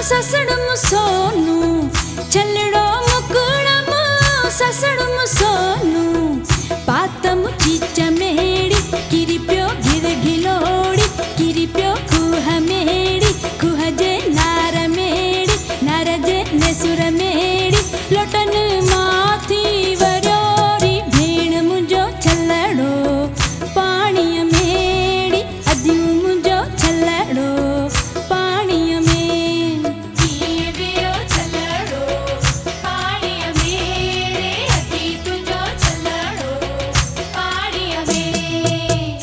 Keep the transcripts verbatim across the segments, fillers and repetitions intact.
ससड़म सोनू छलड़ो मुकुड़म ससड़म सोनू पातम चीचा मेड़ी किरिप्यो गिर गिलोड़ी किरिप्यो कुह मेड़ी कुह जे नार मेड़ी नार जे नेसुर मेड़ी लोटन माथी वरोरी भेण मुंजो छलड़ो पानी मेड़ी अद्यू मुंजो छलड़ो पानी में किए बियो छलड़ो पानी मेरे अद्यू तुंजो छलड़ो पानी में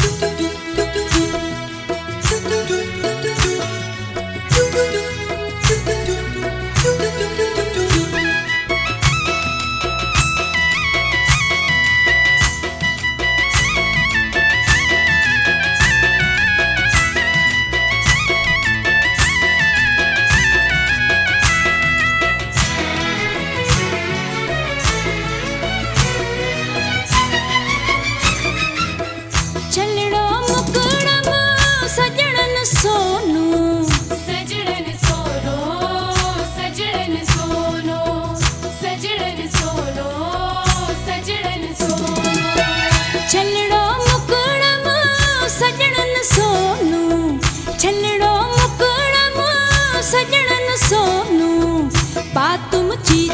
छलड़ो मुकुड़म सजड़न सोनू सजड़न सोनो सजड़न सोनो सजड़न सोनो सजड़न सोनो छलड़ो मुकुड़म सजड़न सोनू छलड़ो मुकुड़म सजड़न सोनू पातुम ची